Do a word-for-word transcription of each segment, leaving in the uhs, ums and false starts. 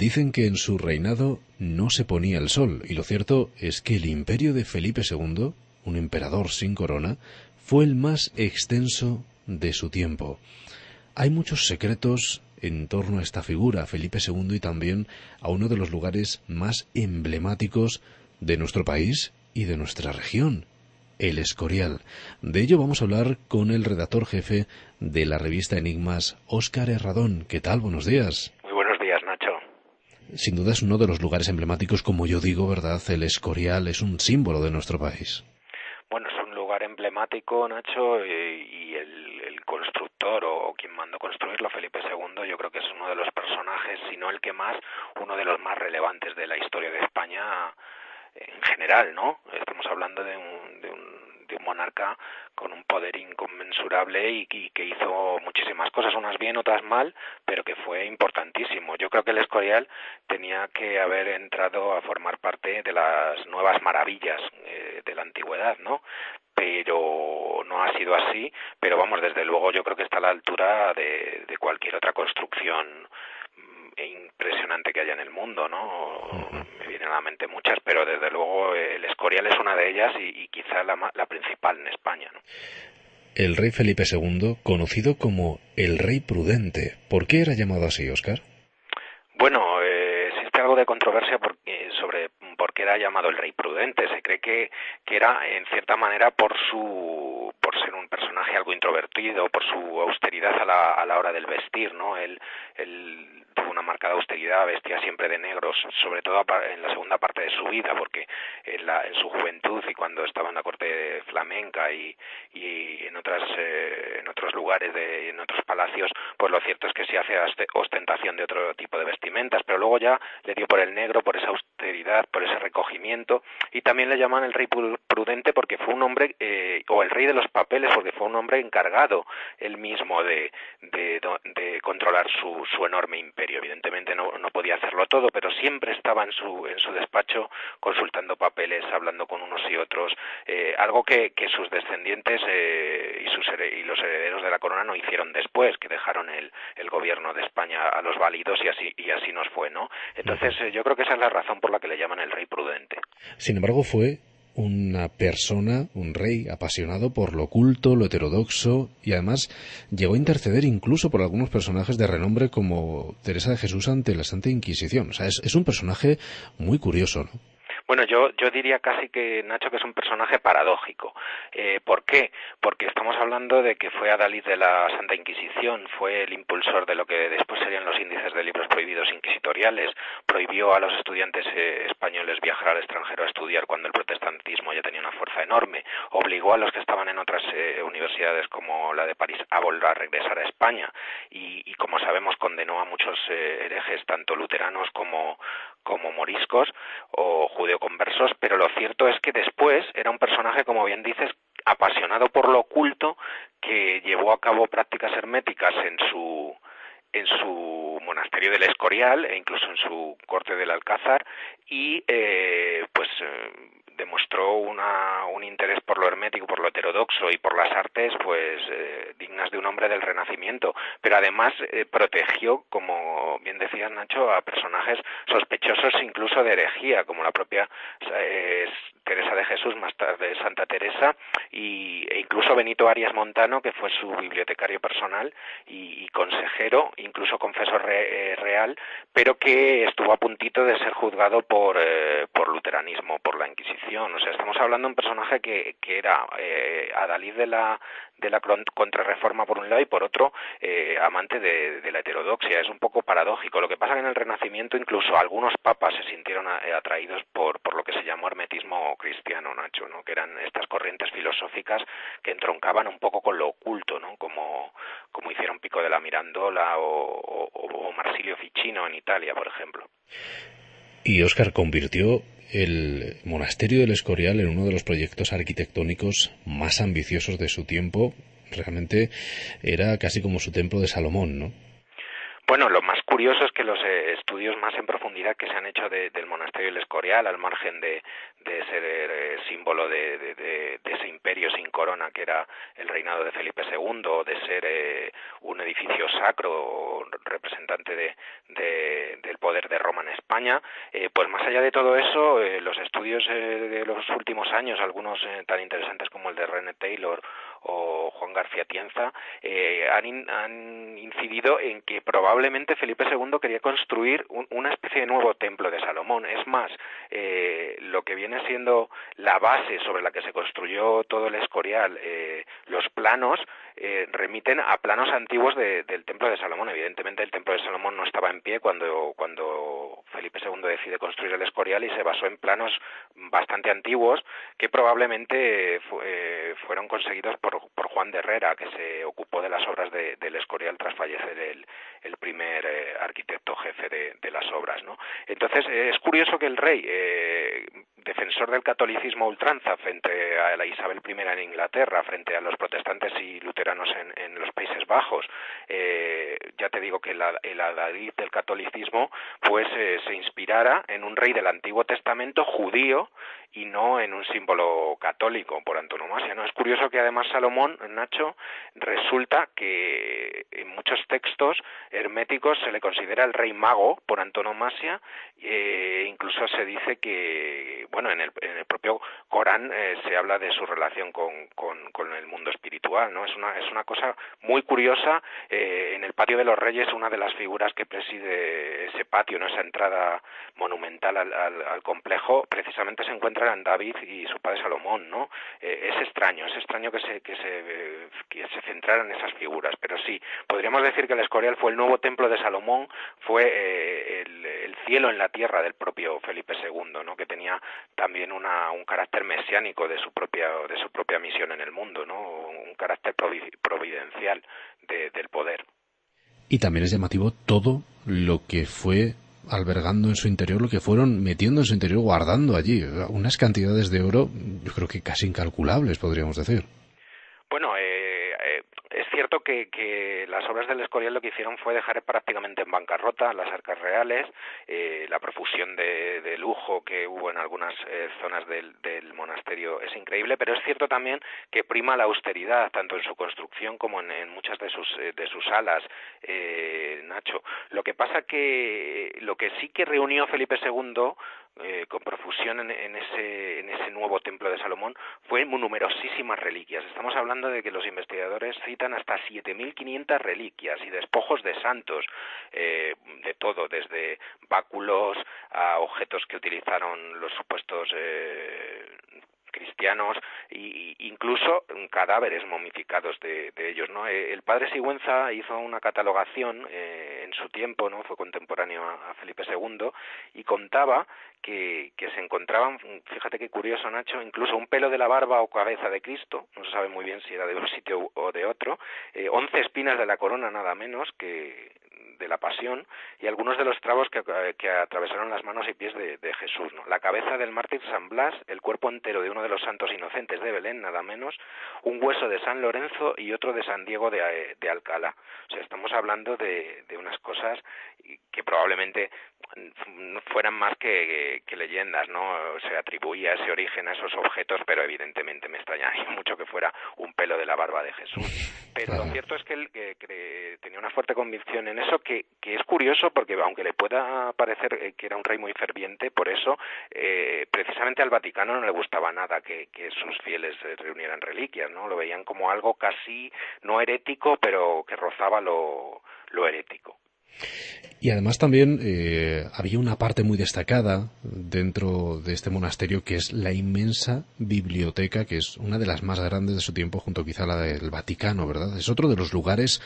Dicen que en su reinado no se ponía el sol, y lo cierto es que el imperio de Felipe segundo, un emperador sin corona, fue el más extenso de su tiempo. Hay muchos secretos en torno a esta figura, Felipe segundo, y también a uno de los lugares más emblemáticos de nuestro país y de nuestra región, el Escorial. De ello vamos a hablar con el redactor jefe de la revista Enigmas, Óscar Herradón. ¿Qué tal? Buenos días. Muy buenos días, Nacho. Sin duda es uno de los lugares emblemáticos, como yo digo, ¿verdad? El Escorial es un símbolo de nuestro país. Bueno, es un lugar emblemático, Nacho, y, y el, el constructor o quien mandó construirlo, Felipe segundo, yo creo que es uno de los personajes, si no el que más, uno de los más relevantes de la historia de España en general, ¿no? Estamos hablando de un, de un, de un monarca con un poder inconmensurable y, y que hizo muchísimas cosas, unas bien, otras mal, pero que fue importantísimo. Yo creo que el Escorial tenía que haber entrado a formar parte de las nuevas maravillas eh, de la antigüedad, ¿no? Pero no ha sido así, pero vamos, desde luego yo creo que está a la altura de, de cualquier otra construcción impresionante que haya en el mundo, ¿no? Uh-huh. Me vienen a la mente muchas, pero desde luego el Escorial es una de ellas y, y quizá la, la principal en España, ¿no? El rey Felipe segundo, conocido como el Rey Prudente. ¿Por qué era llamado así, Óscar? Bueno, eh, existe algo de controversia porque, sobre por qué era llamado el Rey Prudente. Se cree que, que era, en cierta manera, por su por ser un personaje algo introvertido, por su austeridad a la, a la hora del vestir, ¿no? Él, él tuvo una marcada austeridad, vestía siempre de negros, sobre todo en la segunda parte de su vida, porque en, la, en su juventud y cuando estaba en la corte flamenca y, y en otras eh, en otros lugares, de, en otros palacios, pues lo cierto es que sí hace ostentación de otro tipo de vestimentas, pero luego ya le dio por el negro, por esa austeridad, por ese recogimiento, y también le llaman el Rey Prudente porque fue un hombre, eh, o el Rey de los Papeles, porque fue un hombre encargado él mismo de, de, de controlar su, su enorme imperio. Evidentemente no, no podía hacerlo todo, pero siempre estaba en su, en su despacho consultando papeles, hablando con unos y otros, eh, algo que, que sus descendientes eh, y, sus, y los herederos de la corona no hicieron después, que dejaron el, el gobierno de España a los válidos y así, y así nos fue, ¿no? Entonces eh, yo creo que esa es la razón por la que le llaman el Rey Prudente. Sin embargo, fue una persona, un rey apasionado por lo oculto, lo heterodoxo, y además llegó a interceder incluso por algunos personajes de renombre como Teresa de Jesús ante la Santa Inquisición. O sea, es, es un personaje muy curioso, ¿no? Bueno, yo yo diría casi que, Nacho, que es un personaje paradójico. Eh, ¿Por qué? Porque estamos hablando de que fue adalid de la Santa Inquisición, fue el impulsor de lo que después serían los índices de libros prohibidos inquisitoriales, prohibió a los estudiantes eh, españoles viajar al extranjero a estudiar cuando el protestantismo ya tenía una fuerza enorme, obligó a los que estaban en otras eh, universidades como la de París a volver a regresar a España y, y como sabemos condenó a muchos eh, herejes, tanto luteranos como, como moriscos o judeoconversos, pero lo cierto es que después era un personaje, como bien dices, apasionado por lo oculto, que llevó a cabo prácticas herméticas en su en su monasterio del Escorial e incluso en su corte del Alcázar y eh, pues eh, demostró una, un interés por lo hermético, por lo heterodoxo y por las artes pues eh, dignas de un hombre del Renacimiento, pero además eh, protegió, como bien decías, Nacho, a personajes sospechosos incluso de herejía, como la propia eh, Teresa de Jesús, más tarde Santa Teresa, y, e incluso Benito Arias Montano, que fue su bibliotecario personal y, y consejero, incluso confesor re, eh, real, pero que estuvo a puntito de ser juzgado por, eh, por luteranismo, por la Inquisición. O sea, estamos hablando de un personaje que, que era eh, adalid de la de la contrarreforma por un lado y por otro eh, amante de, de la heterodoxia. Es un poco paradójico. Lo que pasa es que en el Renacimiento incluso algunos papas se sintieron a, atraídos por, por lo que se llamó hermetismo cristiano, Nacho, ¿no? Que eran estas corrientes filosóficas que entroncaban un poco con lo oculto, ¿no? Como, como hicieron Pico de la Mirandola o, o, o Marsilio Ficino en Italia, por ejemplo. Y Óscar convirtió el monasterio del Escorial en uno de los proyectos arquitectónicos más ambiciosos de su tiempo. Realmente era casi como su templo de Salomón, ¿no? Bueno, lo más curioso es que los eh, estudios más en profundidad que se han hecho de, del monasterio del Escorial, al margen de, de ser eh, símbolo de, de, de, de ese imperio sin corona que era el reinado de Felipe segundo, de ser eh, un edificio sacro representante de, de, del poder de Roma España, eh, pues más allá de todo eso, eh, los estudios eh, de los últimos años, algunos eh, tan interesantes como el de René Taylor o Juan García Tienza, eh, han, in, han incidido en que probablemente Felipe segundo quería construir un, una especie de nuevo templo de Salomón. Es más, eh, lo que viene siendo la base sobre la que se construyó todo el Escorial, eh, los planos, eh, remiten a planos antiguos de, del templo de Salomón. Evidentemente el templo de Salomón no estaba en pie cuando, cuando Felipe segundo decide construir el Escorial y se basó en planos bastante antiguos que probablemente fu eh, fueron conseguidos por, por Juan de Herrera, que se ocupó de las obras de, del Escorial tras fallecer el, el primer eh, arquitecto jefe de, de las obras, ¿no? Entonces eh, es curioso que el rey, eh, defensor del catolicismo a ultranza frente a la Isabel primera en Inglaterra, frente a los protestantes y luteranos en, en los Países Bajos, eh, ya te digo que la, el adalid del catolicismo pues eh, se inspirara en un rey del Antiguo Testamento judío y no en un símbolo católico por antonomasia, ¿no? Es curioso que además Salomón, Nacho, resulta que en muchos textos herméticos se le considera el rey mago por antonomasia, eh, incluso se dice que, bueno, en el, en el propio Corán eh, se habla de su relación con, con, con el mundo espiritual, ¿no? Es una, es una cosa muy curiosa. Eh, en el Patio de los Reyes, una de las figuras que preside ese patio, ¿no?, esa entrada monumental al, al, al complejo, precisamente se encuentra en David y su padre Salomón, ¿no? Eh, es extraño, es extraño que se, que se, que se centraran en esas figuras, pero sí, podríamos decir que el Escorial fue el nuevo templo de Salomón, fue eh, el, el cielo en la tierra del propio Felipe segundo, ¿no?, que tenía también una, un carácter mesiánico de su propia, de su propia misión en el mundo, ¿no?, un carácter providencial de, del poder. Y también es llamativo todo lo que fue albergando en su interior, lo que fueron metiendo en su interior, guardando allí, unas cantidades de oro, yo creo que casi incalculables, podríamos decir. Bueno, eh, eh, es cierto que, que las obras del Escorial lo que hicieron fue dejar prácticamente en bancarrota las arcas reales, eh, la profusión de, de lujo que hubo en algunas eh, zonas del, del monasterio es increíble, pero es cierto también que prima la austeridad, tanto en su construcción como en, en muchas de sus, de sus salas, eh, Nacho. Lo que pasa que lo que sí que reunió Felipe segundo Eh, con profusión en, en ese en ese nuevo templo de Salomón fue numerosísimas reliquias. Estamos hablando de que los investigadores citan hasta siete mil quinientas reliquias y despojos de santos, eh, de todo, desde báculos a objetos que utilizaron los supuestos eh, cristianos e incluso cadáveres momificados de, de ellos, ¿no? El padre Sigüenza hizo una catalogación eh, en su tiempo, ¿no?, fue contemporáneo a, a Felipe segundo, y contaba que, que se encontraban, fíjate qué curioso, Nacho, incluso un pelo de la barba o cabeza de Cristo, no se sabe muy bien si era de un sitio o de otro, eh, once espinas de la corona nada menos que de la Pasión, y algunos de los trabos que, que atravesaron las manos y pies de, de Jesús, ¿no? La cabeza del mártir San Blas, el cuerpo entero de uno de los santos inocentes de Belén, nada menos, un hueso de San Lorenzo y otro de San Diego de, de Alcalá. O sea, estamos hablando de, de unas cosas que probablemente fueran más que, que leyendas, ¿no? Se atribuía ese origen a esos objetos, pero evidentemente me extrañaría mucho que fuera un pelo de la barba de Jesús. Pero claro, lo cierto es que él que, que tenía una fuerte convicción en eso, que, que es curioso porque aunque le pueda parecer eh, que era un rey muy ferviente, por eso eh, precisamente al Vaticano no le gustaba nada que, que sus fieles eh, reunieran reliquias, ¿no? Lo veían como algo casi no herético, pero que rozaba lo, lo herético. Y además también eh, había una parte muy destacada dentro de este monasterio, que es la inmensa biblioteca, que es una de las más grandes de su tiempo, junto quizá a la del Vaticano, ¿verdad? Es otro de los lugares,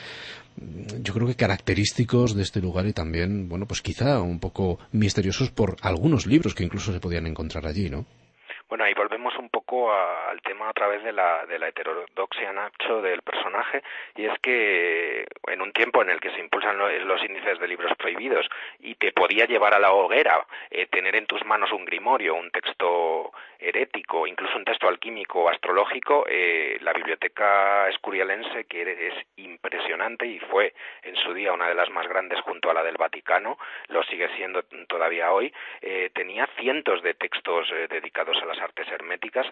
yo creo que característicos de este lugar, y también, bueno, pues quizá un poco misteriosos por algunos libros que incluso se podían encontrar allí, ¿no? Bueno, ahí volvemos un poco a, al tema a través de la, de la heterodoxia, Nacho, del personaje, y es que en un tiempo en el que se impulsan los, los índices de libros prohibidos y te podía llevar a la hoguera eh, tener en tus manos un grimorio, un texto herético, incluso un texto alquímico o astrológico, eh, la biblioteca escurialense, que es impresionante y fue en su día una de las más grandes junto a la del Vaticano, lo sigue siendo todavía hoy, eh, tenía cientos de textos eh, dedicados a las artes herméticas e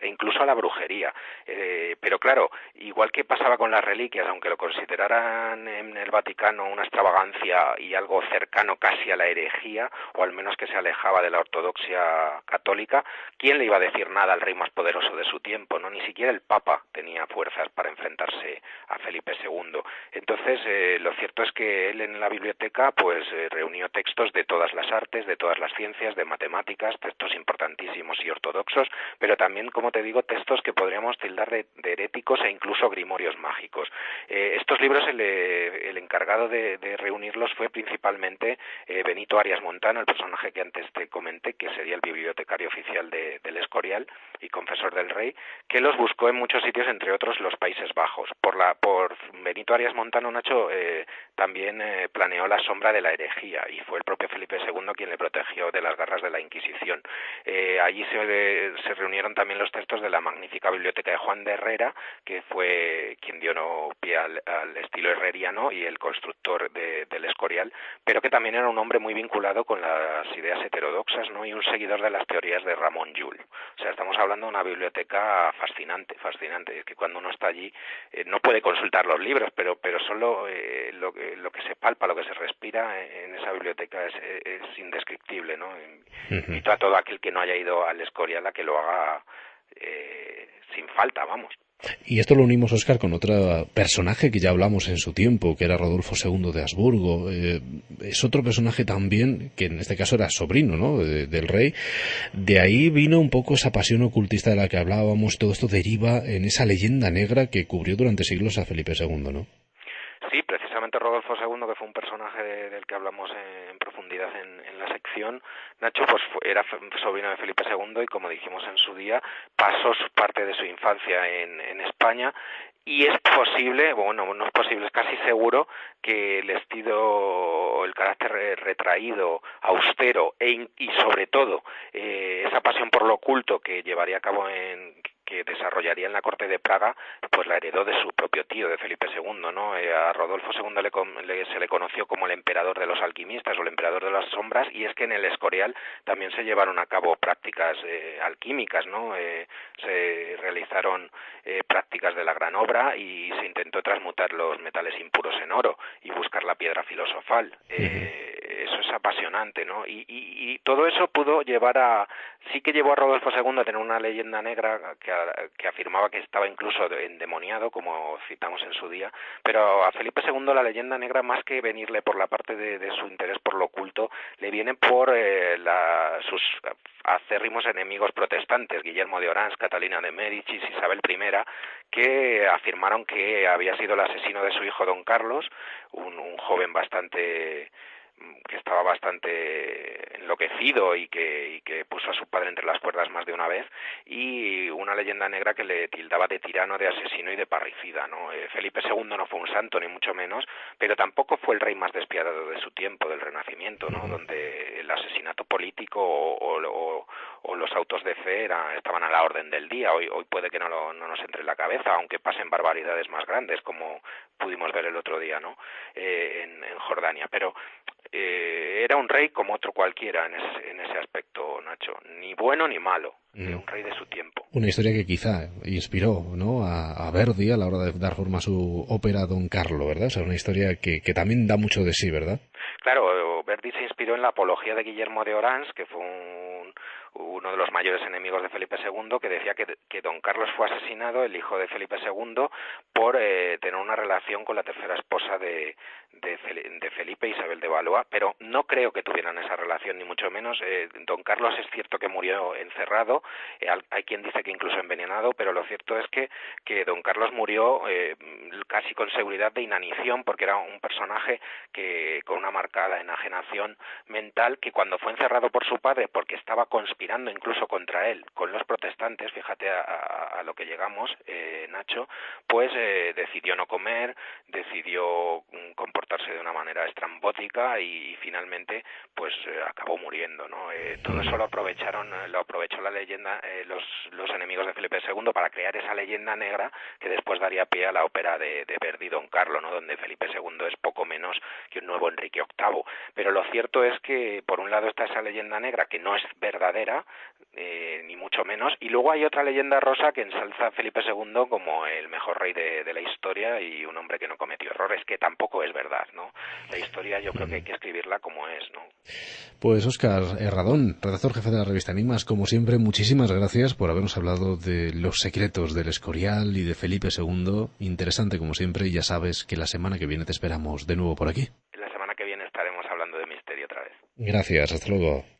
incluso a la brujería. Eh, pero claro, igual que pasaba con las reliquias, aunque lo consideraran en el Vaticano una extravagancia y algo cercano casi a la herejía, o al menos que se alejaba de la ortodoxia católica, ¿quién le iba a decir nada al rey más poderoso de su tiempo? No, ni siquiera el Papa tenía fuerzas para enfrentarse a Felipe segundo. Entonces, eh, lo cierto es que él en la biblioteca pues eh, reunió textos de todas las artes, de todas las ciencias, de matemáticas, textos importantísimos y ortodoxos, pero también, como te digo, textos que podríamos tildar de, de heréticos e incluso grimorios mágicos. Eh, estos libros, el, el encargado de, de reunirlos fue principalmente eh, Benito Arias Montano, el personaje que antes te comenté, que sería el bibliotecario oficial de, del Escorial y confesor del rey, que los buscó en muchos sitios, entre otros los Países Bajos. Por la por Benito Arias Montano, Nacho, eh, también eh, planeó la sombra de la herejía, y fue el propio Felipe segundo quien le protegió de las garras de la Inquisición. Eh, allí se, se reunieron también los textos de la magnífica biblioteca de Juan de Herrera, que fue quien dio no, pie al, al estilo herreriano y el constructor de, del Escorial, pero que también era un hombre muy vinculado con las ideas heterodoxas, ¿no? Y un seguidor de las teorías de Ramón Llull. O sea, estamos hablando de una biblioteca fascinante, fascinante. Es que cuando uno está allí eh, no puede consultar los libros, pero pero solo eh, lo, lo que se palpa, lo que se respira en esa biblioteca es, es indescriptible, ¿no? Invito a todo aquel que no haya ido al Escorial a que lo haga eh, sin falta, vamos. Y esto lo unimos, Óscar, con otro personaje que ya hablamos en su tiempo, que era Rodolfo segundo de Habsburgo. Eh, es otro personaje también, que en este caso era sobrino, ¿no?, de, del rey. De ahí vino un poco esa pasión ocultista de la que hablábamos. Todo esto deriva en esa leyenda negra que cubrió durante siglos a Felipe segundo, ¿no? Sí, precisamente Rodolfo segundo, que fue un personaje de, del que hablamos en, en profundidad en, en la sección, Nacho, pues fue, era sobrino de Felipe segundo y, como dijimos en su día, pasó su parte de su infancia en, en España, y es posible, bueno, no es posible, es casi seguro que el estilo, el carácter retraído, austero e, y sobre todo eh, esa pasión por lo oculto que llevaría a cabo en que desarrollaría en la corte de Praga, pues la heredó de su propio tío, de Felipe segundo, ¿no? Eh, a Rodolfo segundo le, le, se le conoció como el emperador de los alquimistas o el emperador de las sombras, y es que en el Escorial también se llevaron a cabo prácticas eh, alquímicas, ¿no? Eh, se realizaron eh, prácticas de la gran obra y se intentó transmutar los metales impuros en oro y buscar la piedra filosofal. Eh, eso es apasionante, ¿no? Y, y, y todo eso pudo llevar a... Sí que llevó a Rodolfo segundo a tener una leyenda negra que, que afirmaba que estaba incluso endemoniado, como citamos en su día, pero a Felipe segundo la leyenda negra, más que venirle por la parte de, de su interés por lo oculto, le viene por eh, la, sus acérrimos enemigos protestantes, Guillermo de Orange, Catalina de Médicis, Isabel primera, que afirmaron que había sido el asesino de su hijo don Carlos, un, un joven bastante... que estaba bastante enloquecido y que, y que puso a su padre entre las cuerdas más de una vez, y una leyenda negra que le tildaba de tirano, de asesino y de parricida, ¿no? Eh, Felipe segundo no fue un santo, ni mucho menos, pero tampoco fue el rey más despiadado de su tiempo, del Renacimiento, ¿no? Donde el asesinato político o, o, o los autos de fe era, estaban a la orden del día. Hoy, hoy puede que no, lo, no nos entre en la cabeza, aunque pasen barbaridades más grandes, como pudimos ver el otro día, ¿no? Eh, en, en Jordania, pero Eh, era un rey como otro cualquiera en ese, en ese aspecto, Nacho, ni bueno ni malo, mm. Era un rey de su tiempo. Una historia que quizá inspiró, ¿no?, a, a Verdi a la hora de dar forma a su ópera Don Carlo, ¿verdad? O sea, una historia que, que también da mucho de sí, ¿verdad? Claro, Verdi se inspiró en la apología de Guillermo de Orange, que fue un, uno de los mayores enemigos de Felipe segundo, que decía que, que don Carlos fue asesinado, el hijo de Felipe segundo, por eh, tener una relación con la tercera esposa de, de, de Felipe, Isabel de Valois, pero no creo que tuvieran esa relación, ni mucho menos. Eh, don Carlos es cierto que murió encerrado, eh, hay quien dice que incluso envenenado, pero lo cierto es que, que don Carlos murió eh, casi con seguridad de inanición, porque era un personaje que con una marcada enajenación mental, que cuando fue encerrado por su padre, porque estaba conspirando incluso contra él, con los protestantes, fíjate a, a, a lo que llegamos, eh, Nacho, pues eh, decidió no comer, decidió comportarse de una manera estrambótica y, y finalmente pues eh, acabó muriendo, ¿no? Eh, todo eso lo aprovecharon, lo aprovechó la leyenda, eh, los, los enemigos de Felipe segundo para crear esa leyenda negra que después daría pie a la ópera de, de Verdi, Don Carlo, ¿no?, donde Felipe segundo es poco menos que un nuevo Enrique octavo. Pero lo cierto es que por un lado está esa leyenda negra que no es verdadera, era, eh, ni mucho menos. Y luego hay otra leyenda rosa que ensalza a Felipe segundo como el mejor rey de, de la historia y un hombre que no cometió errores, que tampoco es verdad, ¿no? La historia yo creo que hay que escribirla como es, ¿no? Pues Óscar Herradón, redactor jefe de la revista Enigmas, como siempre, muchísimas gracias por habernos hablado de los secretos del Escorial y de Felipe segundo. Interesante como siempre, y ya sabes que la semana que viene te esperamos de nuevo por aquí. La semana que viene estaremos hablando de misterio otra vez. Gracias, hasta luego.